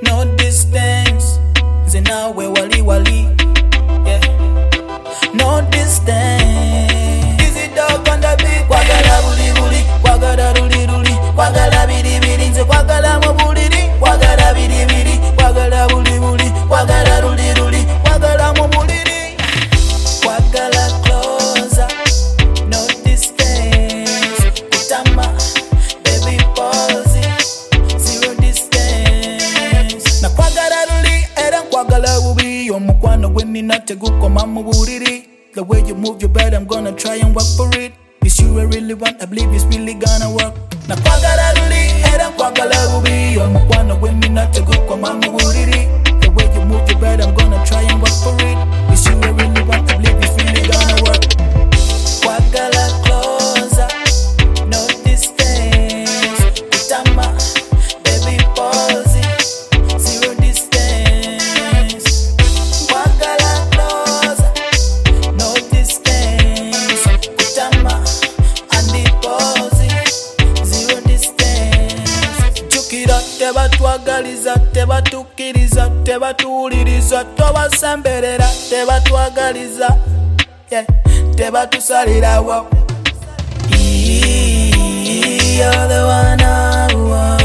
no distance. Nze nawe wali wali, yeah. No distance. Easy dog on the beat. Kwagala buli buli, kwagala ruli ruli, kwagala biri biri, nze kwagala mu buliri, kwagala biri biri, kwagala buli buli, kwagala ruli ruli, kwagala mu buliri, kwagala closer, no distance. Kutama, baby pause, zero distance. Na kwagala ruli era kwagala bubi, omukwano gwe nina tegukoma mu buliri. The way you move your bed, I'm gonna try and work for it. It's you I really want, I believe it's really gonna work. Na kwagala ruli era kwagala bubi, omukwano gwe nina tegukoma mu buliri. The way you move your bed, I'm gonna try and work for it. It's you I really want, I believe it's really gonna work. Kwagala closer, no distance. Kutama, baby pause, zero distance. Kwagala closer, no distance. Kutama, andi pause, zero distance. Jukira tebatwagaliza, tebatukiriza, tebatuwuliriza, tobasemberera, tebatwagaliza, yeah. Tebatusalirawo. You're the one I want.